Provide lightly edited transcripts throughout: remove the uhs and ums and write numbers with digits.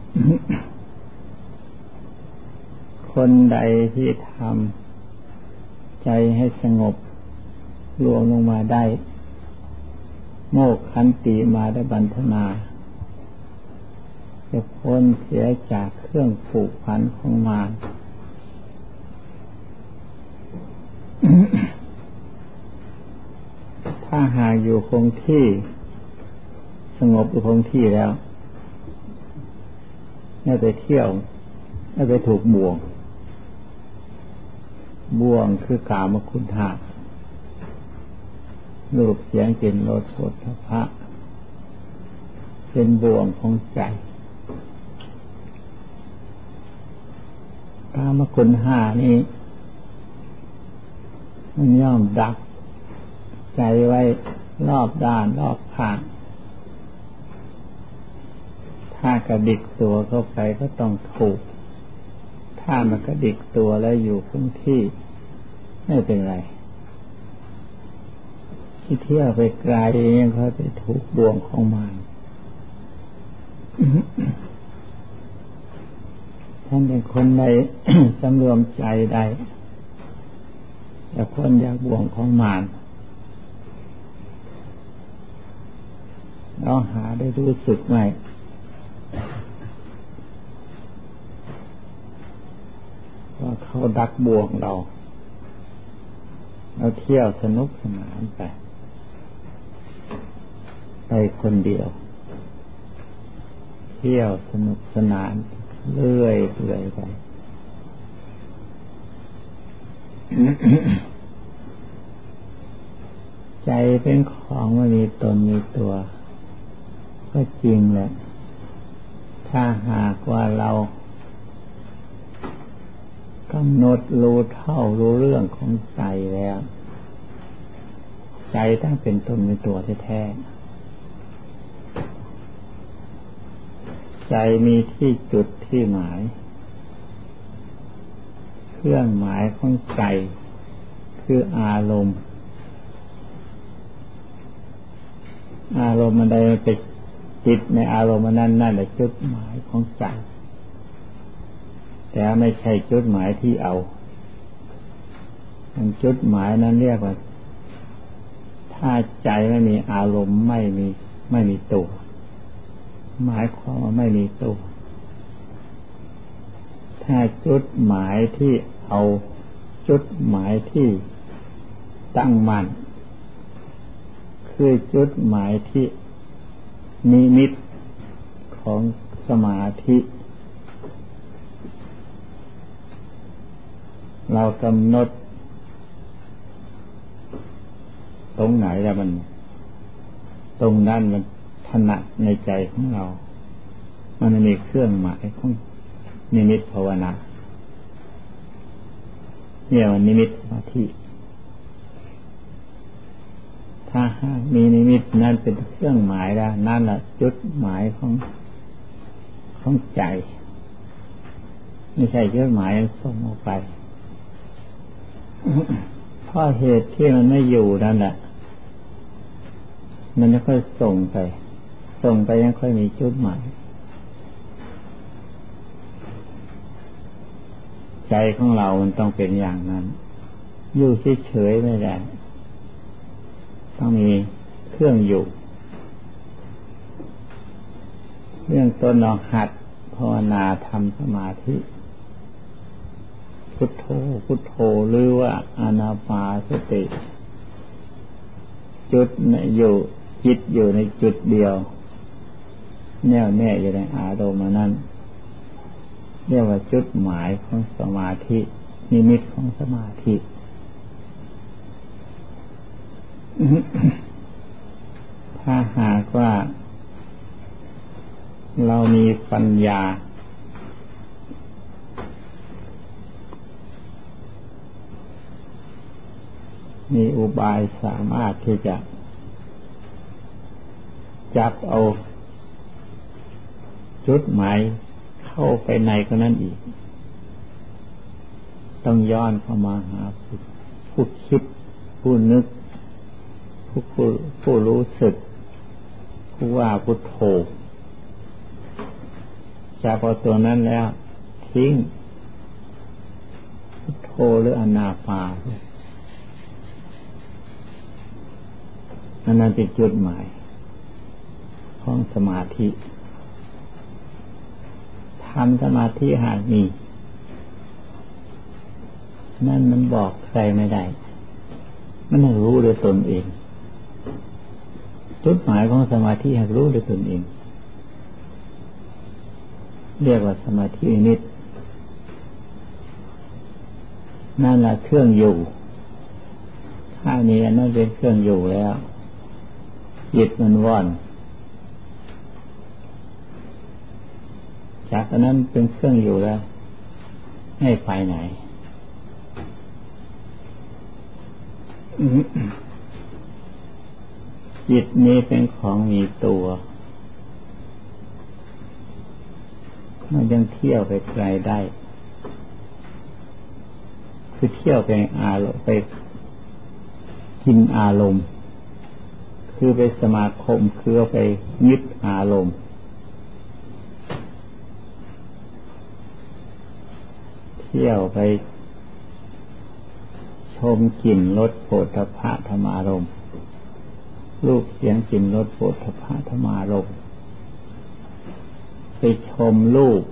คนใดที่ทำใจให้สงบรวมลงมาได้โมกขันติมาได้บรรถนาจะพ้นเสียจากเครื่องผูกพันของมาร ถ้าหากอยู่คงที่สงบอยู่คงที่แล้วไม่ไปเที่ยวไม่ไปถูกบ่วงคือกามคุณธาตุรูปเสียงกลิ่นรสโผฏฐัพพะเป็นบ่วงของใจกามคุณห้านี้มันย่อมดักใจไว้รอบด้านรอบข้างถ้ากระดิกตัวเข้าไปก็ต้องถูกถ้ามันกระดิกตัวแล้วอยู่คงที่ไม่เป็นไรที่เที่ยวไปไกลยังค่อยไปถูกบ่วงของมันท่านเป็นคนใด สำรวมใจได้แต่คนอยากบ่วงของมันเราหาได้รู้สึกไหมว่าเขาดักบ่วงเราเที่ยวสนุกสนานไปคนเดียวเที่ยวสนุกสนานเรื่อยไป ใจเป็นของไม่มีตนมีตัวก็จริงแหละถ้าหากว่าเรากำหนดรู้เท่ารู้เรื่องของใจแล้วใจตั้งเป็นตนเป็นตัวแท้ๆใจมีที่จุดที่หมายเครื่องหมายของใจคืออารมณ์มันได้ไปจิตในอารมณ์นั่นแหละจุดหมายของใจแต่ไม่ใช่จุดหมายที่เอาจุดหมายนั้นเรียกว่าถ้าใจไม่มีอารมณ์ไม่มีตัวหมายความว่าไม่มีตัวถ้าจุดหมายที่เอาจุดหมายที่ตั้งมั่นคือจุดหมายที่นิมิตของสมาธิเรากำหนดตรงไหนแล้วมันตรงนั้นมันถนัดในใจของเรามันมีเครื่องหมายของนิมิตภาวนาเนี่ยมันนิมิตสมาธิถ้าหากมีนิมิตนั้นเป็นเครื่องหมายแล้วนั่นแหละจุดหมายของใจไม่ใช่จุดหมายส่งออกไปเพราะเหตุที่มันไม่อยู่นั่นแหละมันจะค่อยส่งไปยังค่อยมีจุดหมายใจของเรามันต้องเป็นอย่างนั้นอยู่เฉยๆไม่ได้ต้องมีเครื่องอยู่เรื่องต้นเราหัดภาวนาทำสมาธิพุทโธหรือว่าอานาปานสติจุดอยู่จิตอยู่ในจุดเดียวแน่วแน่อยู่ในอารมณ์นั้นเรียกว่าจุดหมายของสมาธินิมิตของสมาธิ ถ้าหากว่าเรามีปัญญามีอุบายสามารถที่จะจับเอาจุดหมายเข้าไปในคนนั้นอีกต้องย้อนเข้ามาหาผู้คิดผู้นึกผู้รู้สึกผู้ว่าพุทโธใจจากพอตัวนั้นแล้วทิ้งพุทโธหรืออนาปานอันนั้นเป็นจุดหมายของสมาธิทำสมาธิหากมีนั่นมันบอกใครไม่ได้มันรู้ด้วยตนเองจุดหมายของสมาธิหากรู้ด้วยตนเองเรียกว่าสมาธินิดนั่นแหละเครื่องอยู่ถ้านี้นั่นเป็นเครื่องอยู่แล้วจิตมันว่อนจากนั้นเป็นเครื่องอยู่แล้วให้ไปไหนจิตนี้เป็นของมีตัวมันยังเที่ยวไปไกลได้คือเที่ยวไปอารมณ์ไปกินอารมณ์คือไปสมาคมคือไปยึดอารมณ์เที่ยวไปชมกลิ่นรสโผฏฐัพพะธรรมารมณ์รูปเสียงกลิ่นรสโผฏฐัพพะธรรมารมณ์ไปชมรูป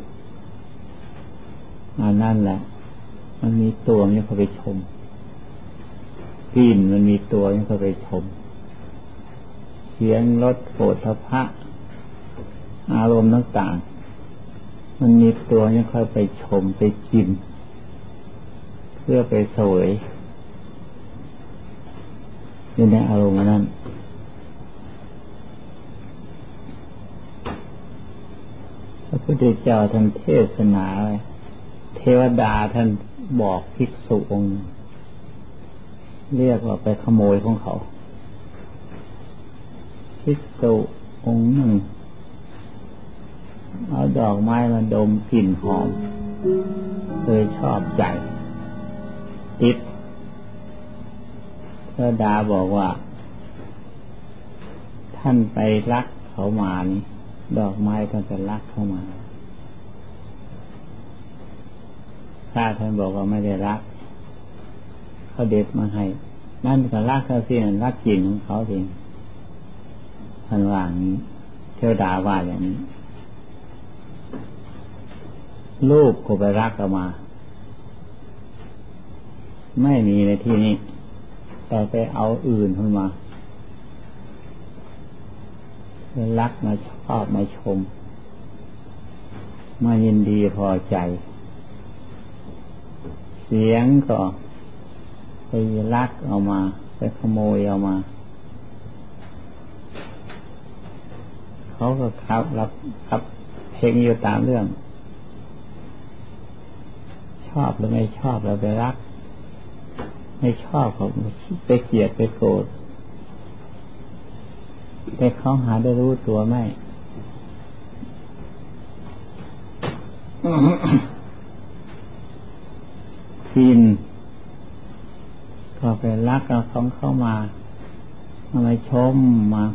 นั่นแหละมันมีตัวมันเข้าไปชมกลิ่นมันมีตัวมันเข้าไปชมเสียงรสโผฏฐัพพะอารมณ์ต่างๆมันมีตัวมันเข้าไปชมไปกินเพื่อไปเสวยอยู่ในอารมณ์นั้นพระพุทธเจ้าท่านเทศนาเทวดาท่านบอกภิกษุองค์เรียกว่าไปขโมยของเขาภิกษุองค์หนึ่งเอาดอกไม้มาดมกลิ่นหอมเลยชอบใจติดเทวดาบอกว่าท่านไปรักเขามานี่ดอกไม้ก็จะรักเข้ามาถ้าท่านบอกว่าไม่ได้รักเขาเด็ดมาให้นั่นก็รักเขาสิรักกลิ่นของเขาเองท่านว่าอย่างนี้เทวดาว่าอย่างนี้ลูกก็ไปรักเอามาไม่มีในที่นี้แต่ไปเอาอื่นขึ้นมารักมาชอบมาชมมายินดีพอใจเสียงก็ไปรักเอามาไปขโมยเอามาเขาก็ครับเพลงอยู่ตามเรื่องชอบหรือไม่ชอบเราไปรักไม่ชอบเขาไปเกลียดไปโกรธแต่เขาหาได้รู้ตัวไหมกินก็ไปรักเอาของเข้ามาชมมา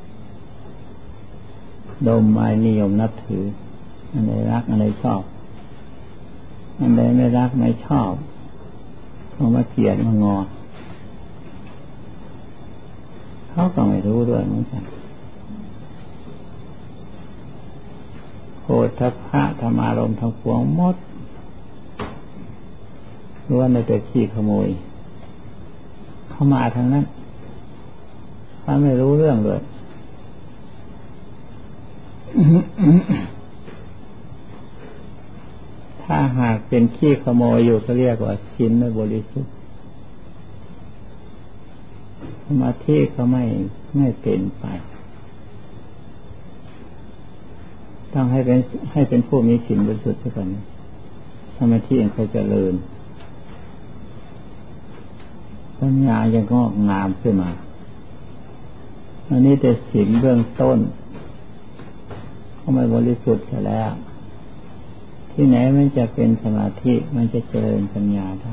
ดมมานิยมนับถืออันใดรักอันใดชอบอันใดไม่รักไม่ชอบเขามาเกลียดมางอเขาก็ไม่รู้ด้วยเหมือนกันโผฏฐัพพะธรรมารมณ์ทั้งปวงหมดล้วนแต่ขี้ขโมยเข้ามาทางนั้นเขาไม่รู้เรื่องเลยถ้าหากเป็นขี้ขโมยอยู่ก็เรียกว่าศีลไม่บริสุทธิ์สมาธิก็ไม่เป็นไปต้องให้เป็นผู้มีศีลบริสุทธิ์ซะก่อนสมาธิยังค่อยเจริญปัญญายังงอกงามขึ้นมาอันนี้แต่ศีลเบื้องต้นก็ไม่บริสุทธิ์เสียแล้วที่ไหนมันจะเป็นสมาธิมันจะเจริญปัญญาได้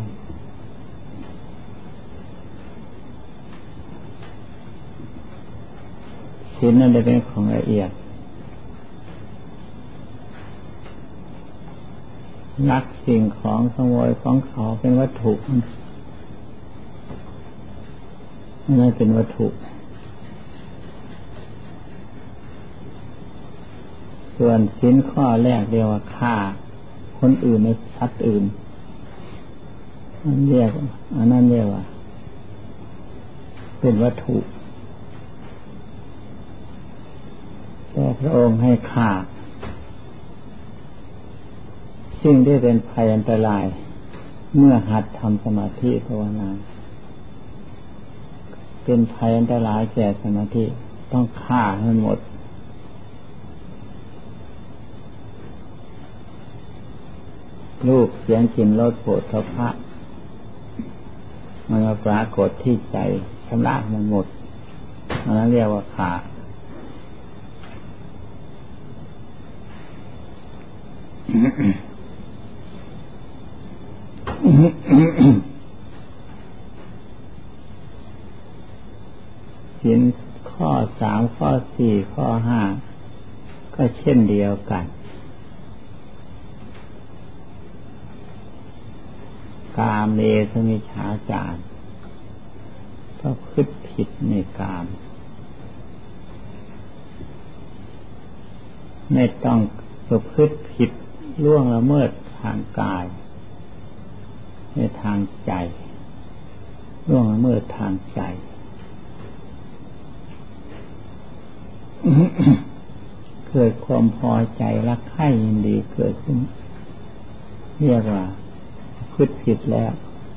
ศีลนั่นเป็นของละเอียดลักสิ่งของขโมยของเขาเป็นวัตถุนั่นเป็นวัตถุส่วนศีลข้อแรกเรียกว่าฆ่าคนอื่นในสัตว์อื่นอันนั้นเรียกว่าเป็นวัตถุแต่พระองค์ให้ฆ่าสิ่งที่เป็นภัยอันตรายเมื่อหัดทำสมาธิภาวนาเป็นภัยอันตรายแก่สมาธิต้องฆ่าให้หมดรูปเสียงกลิ่นรสโผฏฐัพพะมันมาปรากฏที่ใจชำระมันหมดอันนั้นเรียกว่าฆ่าศีลข้อ 3 ข้อ 4 ข้อ 5ก็เช่นเดียวกันกามเมสมิจฉาจารก็พฤติผิดในกามไม่ต้องประพฤติผิดล่วงละเมิดทางกายในทางใจล่วงละเมิดทางใจ เกิดความพอใจรักใคร่ยินดีเกิดขึ้นเรียกว่าประพฤติผิดแล้ว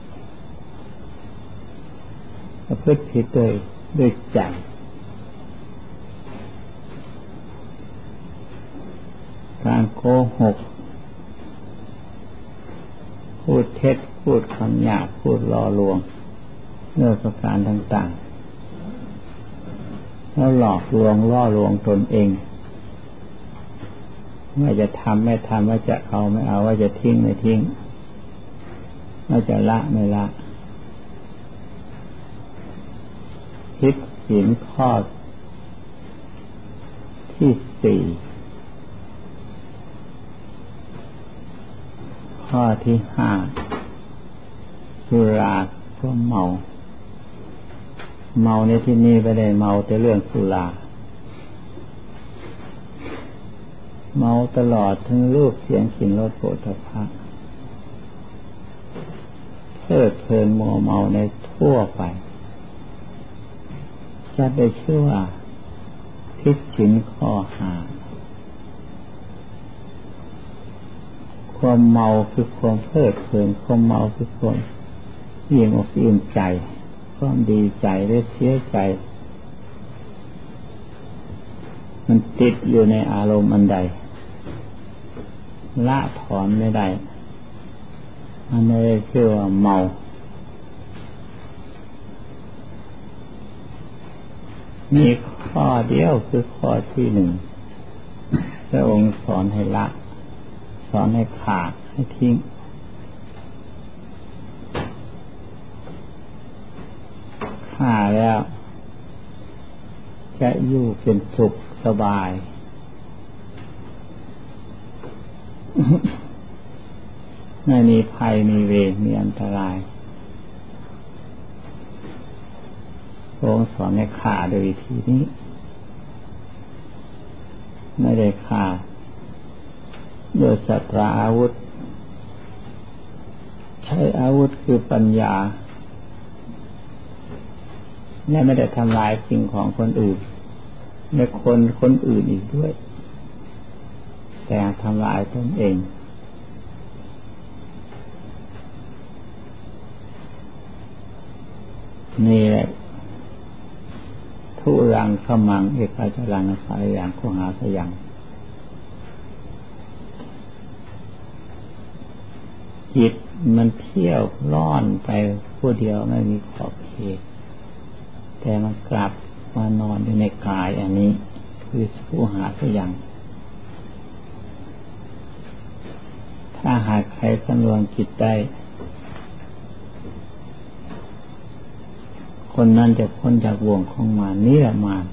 ประพฤติผิดโดยใจการโกหกพูดเท็จพูดคำหยาบพูดล่อลวงเรื่องประการต่างๆแล้วหลอกลวงล่อลวงตนเองว่าจะทำไม่ทำว่าจะเอาไม่เอาว่าจะทิ้งไม่ทิ้งว่าจะละไม่ละผิดศีลข้อที่ 4ข้อที่ 5สุราก็เมาในที่นี้ไม่ได้เมาแต่เรื่องสุราเมาตลอดทั้งรูปเสียงกลิ่นรสโผฏฐัพพะเพลิดเพลินมัวเมาในทั่วไปจะได้ชื่อว่าผิดศีลข้อ 5ความเมาคือความเพลิดเพลินความเมาคือความยิ่งอกอิ่มใจความดีใจหรือเสียใจมันติดอยู่ในอารมณ์อันใดละถอนไม่ได้อันนี้ชื่อว่าเมามีข้อเดียวคือข้อที่ 1พระองค์สอนให้ละสอนให้ขาดให้ทิ้งฆ่าแล้วจะอยู่เป็นสุขสบายไม่มีภัยมีเวรมีอันตรายพระองค์สอนให้ฆ่าโดยวิธีนี้ไม่ได้ฆ่าโดยสัตราอาวุธใช้อาวุธคือปัญญาและไม่ได้ทำลายสิ่งของคนอื่นและคนอื่นอีกด้วยแต่ทำลายตนเองนี่แหละทุรังขมังเอกาจรังสายอย่างโคหาสยังจิตมันเที่ยวล่อนไปผู้เดียวไม่มีขอบเขตแต่มันกลับมานอนอยู่ในกายอันนี้คือผู้หาสยังถ้าหากใครสำรวมจิตได้คนนั้นจะพ้นจากบ่วงของมารนิรมาน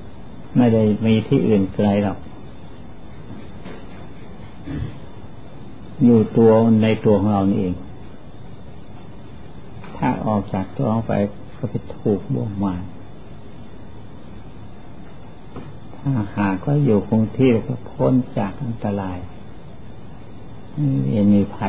ไม่ได้มีที่อื่นไกลหรอกอยู่ตัวในตัวของเรานี่เองถ้าออกจากตัวไปก็ไปถูกบ่วงมารถ้าหากก็อยู่คงที่ก็พ้นจากอันตรายไม่มีภัย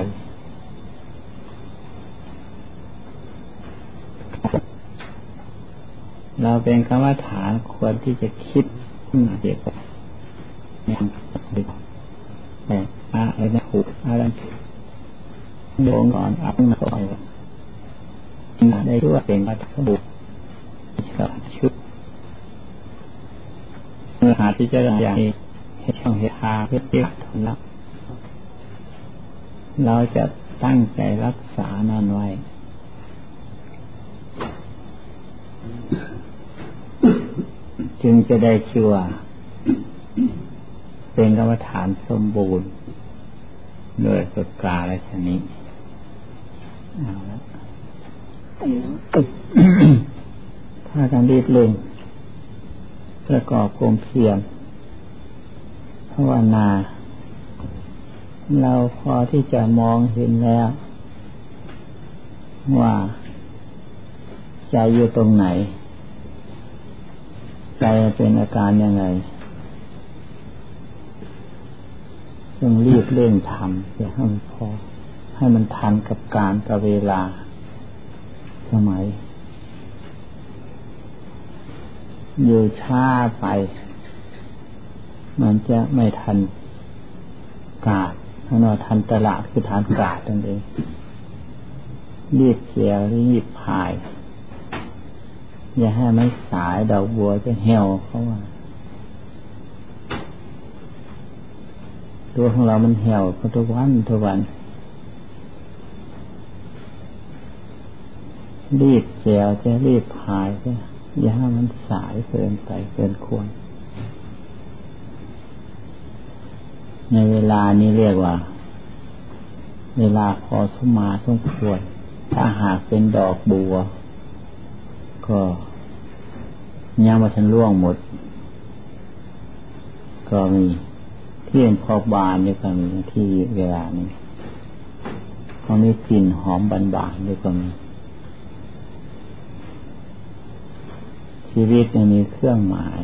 เราเป็นกรรมฐานควรที่จะคิดเกี่ยวกับอย่างแต่อะไรนะหูอะไรโดนก่อนอัพมาต่อยได้ด้วยเป็นวัตถุบุกับชุดเมื่อหาที่จะอย่างนี้ให้ช่องเหตุหาเพื่อที่ทนรับเราจะตั้งใจรักษานั่นไว้จึงจะได้ชื่อว่าเป็นกรรมฐานสมบูรณ์โดยสุดกาลชนิดเอาละถ้าการรีบเร่งประกอบความเพียรภาวนาเราพอที่จะมองเห็นแล้วว่าใจอยู่ตรงไหนใจเป็นอาการยังไงจึงรีบเร่งทำอย่าให้มันพอให้มันทันกับการกับเวลาสมัยอยู่ช้าไปมันจะไม่ทันกาดถ้าเราทันตลาดคือทันกาดนั่นเองรีบเกี่ยวรีบพายอย่าให้มันสายดอกบัวจะเหี่ยวเขาว่าตัวของเรามันเหี่ยวทุกวันรีบเกี่ยวจะรีบพายจะอย่าให้มันสายเกินไปเกินควรในเวลานี้เรียกว่าเวลาพอสมมาสมควรถ้าหากเป็นดอกบัวก็ยังมาทันร่วงหมดก็มีที่เป็นพอบานนี่ก็มีที่เวลานี้ก็มีกลิ่นหอมบานๆนี่ก็มีชีวิตยังมีเครื่องหมาย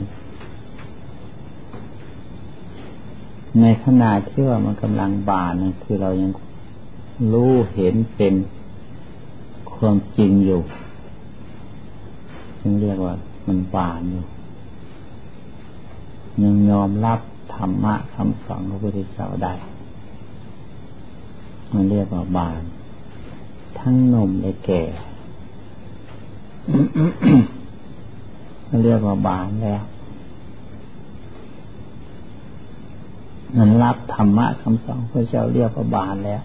ในขณะที่ว่ามันกำลังบานนะคือเรายังรู้เห็นเป็นความจริงอยู่จึงเรียกว่ามันบานอยู่ยังยอมรับธรรมะคำสอนของพระพุทธเจ้าได้มันเรียกว่าบานทั้งหนุ่มและแก่ มันเรียกว่าบานแล้วมันรับธรรมะคำสอนพระเจ้าเรียกว่าบานแล้ว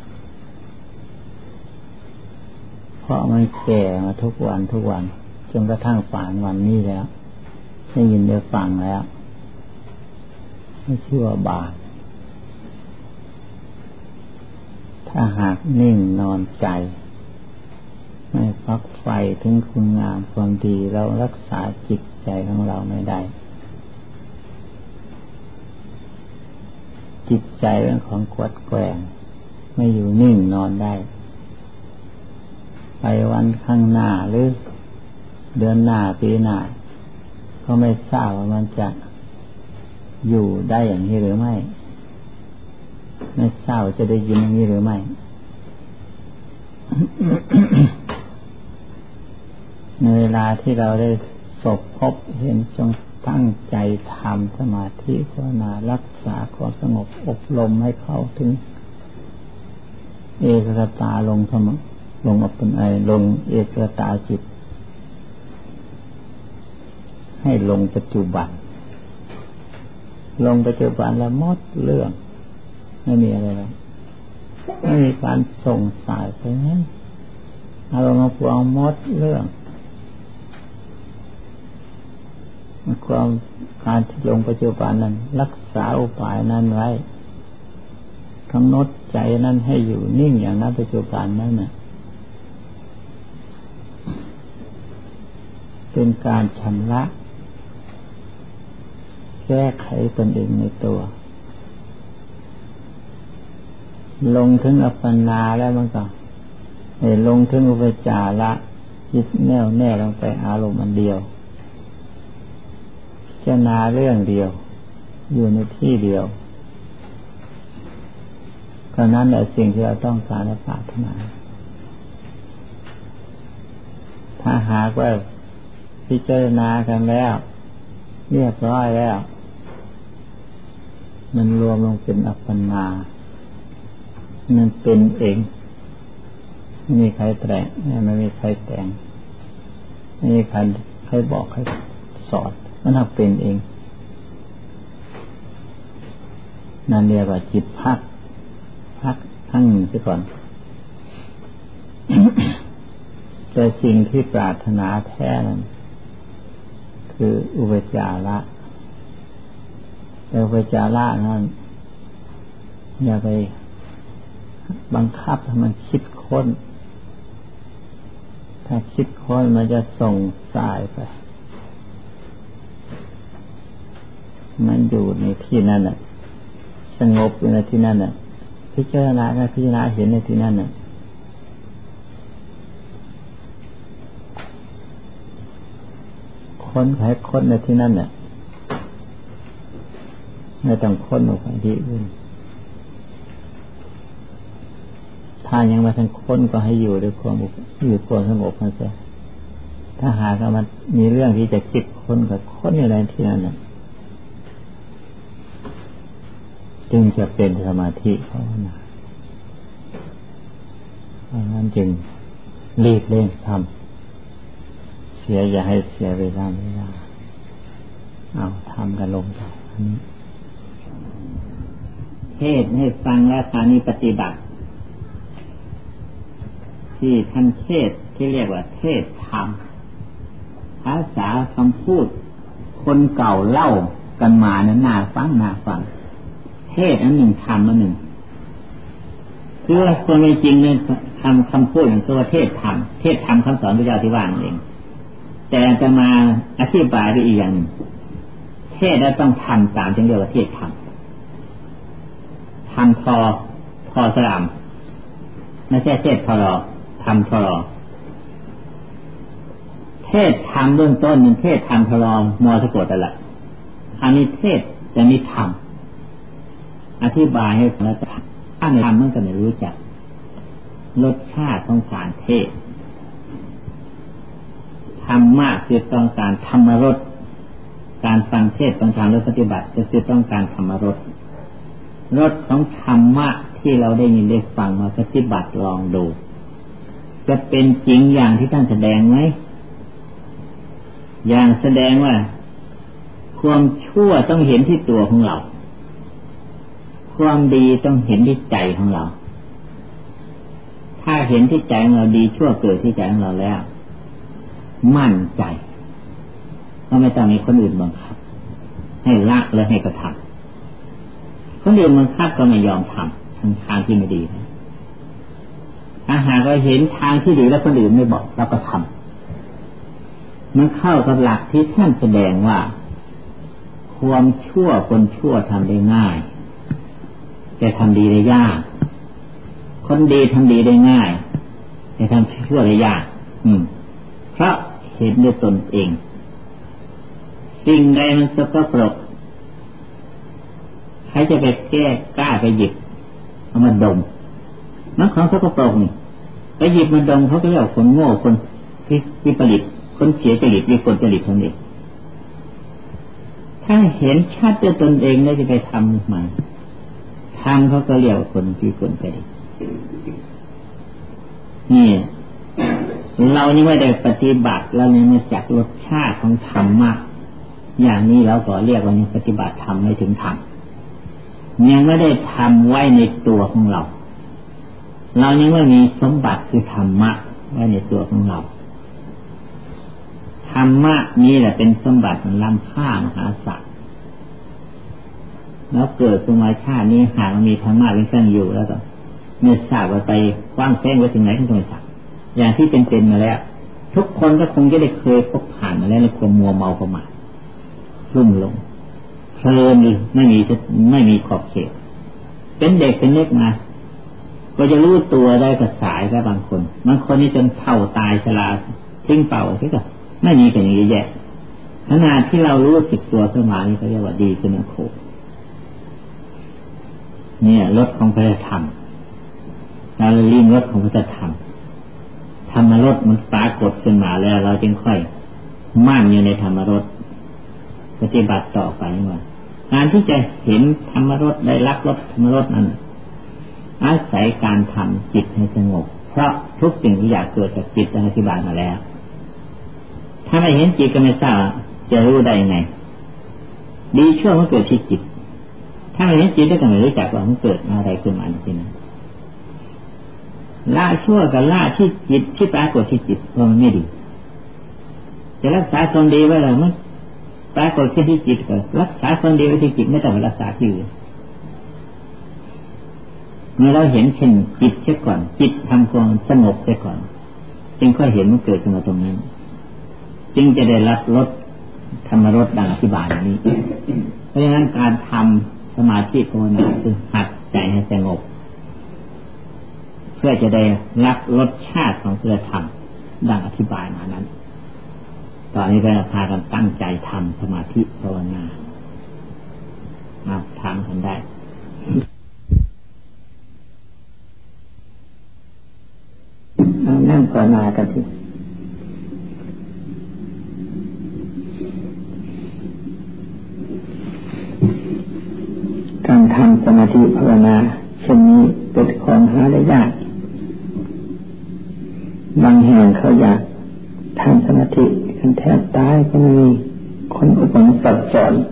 เพราะมันแก่มาทุกวันจนกระทั่งป่านวันนี้แล้วได้ยินได้ฟังแล้วไม่ชื่อว่าบานถ้าหากนิ่งนอนใจไม่ฟักไฟถึงคุณงามความดีเรารักษาจิตใจของเราไม่ได้จิตใจเป็นของกวัดแกว่งไม่อยู่นิ่งนอนได้ไปวันข้างหน้าหรือเดือนหน้าปีหน้าก็ไม่ทราบว่ามันจะอยู่ได้อย่างนี้หรือไม่ทราบจะได้ยินอย่างนี้หรือไม่ ในเวลาที่เราได้พบเห็นจงตั้งใจทำสมาธิภาวนารักษาความสงบอบรมให้เข้าถึงเอกคตาลงเอกคตาจิตให้ลงปัจจุบันแล้วหมดเรื่องไม่มีอะไรแล้วไม่มีการส่งสายไปนั้นอารมณ์พวงหมดเรื่องความการที่ลงปัจจุบันนั้นรักษาอุบายนั้นไว้กำหนดใจนั้นให้อยู่นิ่งอย่างนั้นปัจจุบันนั้นน่ะเป็นการชำระแก้ไขตนเองในตัวลงถึงอัปปนาแล้วมันก็ลงถึงอุปจาระจิตแน่วแน่ลงไปอารมณ์อันเดียวพิจารณาเรื่องเดียวอยู่ในที่เดียวก็นั้นแหละสิ่งที่เราต้องการและปรารถนาถ้าหากว่าพิจารณากันแล้วเรียบร้อยแล้วมันรวมลงเป็นอัปปนามันเป็นเองไม่มีใครแต่งไม่มีใครแต่งไม่มีใครบอกใครสอนมันทำเป็นเองนั่นเรียกว่าจิตพักทั้งหนึ่งซะก่อน แต่สิ่งที่ปรารถนาแท้นั้นคืออุปจาระแต่อุปจาระนั้นอย่าไปบังคับให้มันคิดค้นถ้าคิดค้นมันจะส่งสายไปมันอยู่ในที่นั่นน่ะสงบอยู่ในที่นั่นน่ะพิจารณาเห็นในที่นั่นน่ะค้นในที่นั่นน่ะไม่ต้องค้นออกไปที่อื่นถ้ายังมาทั้งค้นก็ให้อยู่ด้วยความสงบนั่นสิถ้าหากมันมีเรื่องที่จะคิดค้นก็ค้นอยู่ในที่นั่นน่ะจึงจะเป็นสมาธิภาวนาเพราะนั้นจึงรีบเร่งทำอย่าให้เสียเวลาเอาทำกันลงไปอันนี้เทศให้ฟังแล้วคราวนี้ปฏิบัติที่ท่านเทศที่เรียกว่าเทศธรรมภาษาคำพูดคนเก่าเล่ากันมานั้นน่าฟังเทศอันหนึ่งธรรมอันหนึ่งคือว่าคนไม่จริงเนี่ยคำพูดอย่างตัวเทศธรรมคำสอนพระเจ้าที่ว่าเองแต่จะมาอธิบายด้วยอีกอย่างเทศแล้วต้องทำตามจึงเรียกว่าเทศธรรมทำทอสลามไม่ใช่เทศทรอทำทรอเทศธรรมเบื้องต้นหนึ่งเทศธรรมทรอมอสะกดอะไรอันนี้เทศจะมีธรรมอธิบายให้ฟังแล้วถ้าไม่ทำมันก็ไม่รู้จักรสชาติของการเทศธรรมะคือต้องการธรรมรสการฟังเทศต้องการและปฏิบัติก็คือต้องการธรรมรสรสของธรรมะที่เราได้ยินได้ฟังมาปฏิบัติลองดูจะเป็นจริงอย่างที่ท่านแสดงไหมอย่างแสดงว่าความชั่วต้องเห็นที่ตัวของเราความดีต้องเห็นที่ใจของเราถ้าเห็นที่ใจของเราดีชั่วเกิดที่ใจของเราแล้วมั่นใจก็ไม่ต้องมีคนอื่นบังคับให้ละหรือให้กระทำคนอื่นบังคับก็ไม่ยอมทำทางที่ไม่ดีถ้าหากเราเห็นทางที่ดีแล้วคนอื่นไม่บอกเราก็ทำมันเข้ากับหลักที่ท่านแสดงว่าความชั่วคนชั่วทำได้ง่ายแต่ทำดีได้ยากคนดีทำดีได้ง่ายแต่ทำชั่วได้ยากเพราะเห็นด้วยตนเองสิ่งใดมันสกปรกใครจะไปกล้าไปหยิบเอามาดมมันของสกปรกนี่ไปหยิบมาดมเขาก็เรียกคนโง่คนที่ผลิตคนเสียจริตวิกลจริตทั้งนี้ถ้าเห็นชัดด้วยตนเองแล้วจะไปทำใหม่ทำเขาก็เรียกคนวิกลจริตนี่เรายังไม่ได้ปฏิบัติเรายังไม่จักรสชาติของธรรมะอย่างนี้เราก็เรียกว่ายังปฏิบัติธรรมไม่ถึงธรรมยังไม่ได้ทำไว้ในตัวของเรายังไม่มีสมบัติคือธรรมะไว้ในตัวของเราธรรมะนี่แหละเป็นสมบัติของล้ำค่ามหาศาลแล้วเกิดสมัยชาตินี้หากมีธรรมะเป็นเครื่องอยู่แล้วก็ไม่ทราบว่าไปกว้างแจ้งไว้ถึงไหนก็ไม่ทราบอย่างที่เป็นมาแล้วทุกคนก็คงจะได้เคยพบผ่านมาแล้วในความมัวเมาประมาทลุ่มหลงเพลินไม่มีขอบเขตเป็นเด็กเป็นเล็กมาก็จะรู้ตัวได้ก็สายไปบางคนนี่จนเฒ่าตายชราทิ้งเป่าใช่ก็ไม่มีกันอย่างนี้แยะขนาดที่เรารู้สึกตัวขึ้นมานี่เขาเรียกว่าดีขึ้นนะโคเนี่ยรถของพระธรรมเราลิ้มรสของพระธรรมธรรมรสมันปรากฏขึ้นมาแล้วเราจึงค่อยมั่นอยู่ในธรรมรสปฏิบัติต่อไปว่าการที่จะเห็นธรรมรสได้รับรสธรรมรสนั้นอาศัยการทำจิตให้สงบเพราะทุกสิ่งทุกอย่างเกิดจากจิตอธิบายมาแล้วถ้าไม่เห็นจิตก็ไม่ทราบจะรู้ได้ยังไงดีชั่วมันเกิดที่จิตถ้าไม่เห็นจิตก็ไม่รู้จักว่ามันเกิดอะไรขึ้นมาจริงๆละชั่วกับละที่จิตที่ปรากฏที่จิตมันไม่ดีจะรักษาความดีไว้แล้วมันปรากฏที่จิตก็รักษาความดีไว้ที่จิตไม่ต้องรักษาที่อื่นเมื่อเราเห็นเช่นจิตเสียก่อนจิตทำความสงบเสียก่อนจึงค่อยเห็นมันเกิดขึ้นมาตรงนั้นจึงจะได้รับรสธรรมรสดังอธิบายนี้เพราะฉะนั้นการทำสมาธิภาวนาคือหัดใจให้สงบเพื่อจะได้รับรสชาติของคุณธรรมดังอธิบายมานั้นตอนนี้ก็พากันตั้งใจทำสมาธิภาวนาทำกันได้นั่งภาวนากันทีการทำสมาธิภาวนาเช่นนี้เป็นของหาได้ยากบางแห่งเขาอยากทำสมาธิกันแทบตายก็มีคนอุปนิสัยสอน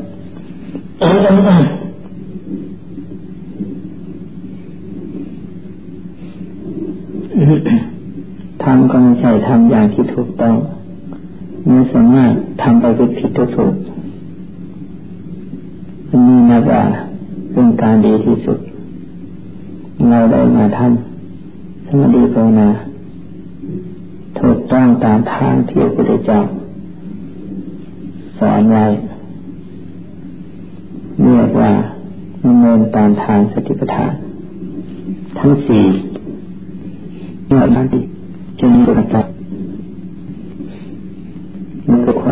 ทำก็ไม่ใช่ทำอย่างที่ถูกต้องไม่สามารถทำไปผิดถูกมันมีนับว่าเป็นการดีที่สุดเราได้มาทำสมาธิภาวนาถูกต้องตามทางที่พระพุทธเจ้าสอนไว้เรียกว่าดำเนินตามทางสติปัฏฐานทั้งสี่เมื่อนั้นจึงมีประจักษ์มันก็ค